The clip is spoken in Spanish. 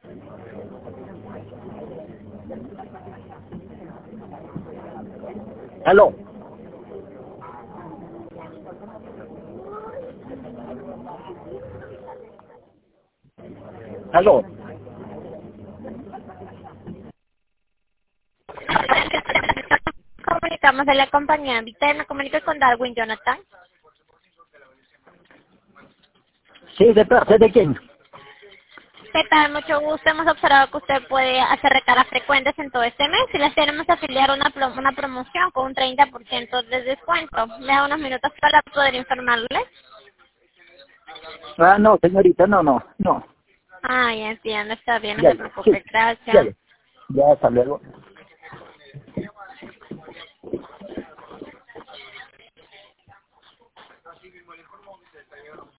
Aló. Aló. Comunicamos de la compañía Vita, me comunico con Darwin Jonathan. Sí, ¿de parte de quién? ¿Qué tal? Mucho gusto. Hemos observado que usted puede hacer recargas frecuentes en todo este mes y les tenemos afiliar una promoción con un 30% de descuento. Me da unos minutos para poder informarle. Ah, no, señorita, no. Ah, ya entiendo, está bien, no Ya, se sí, preocupe, ya, gracias. ya, hasta luego.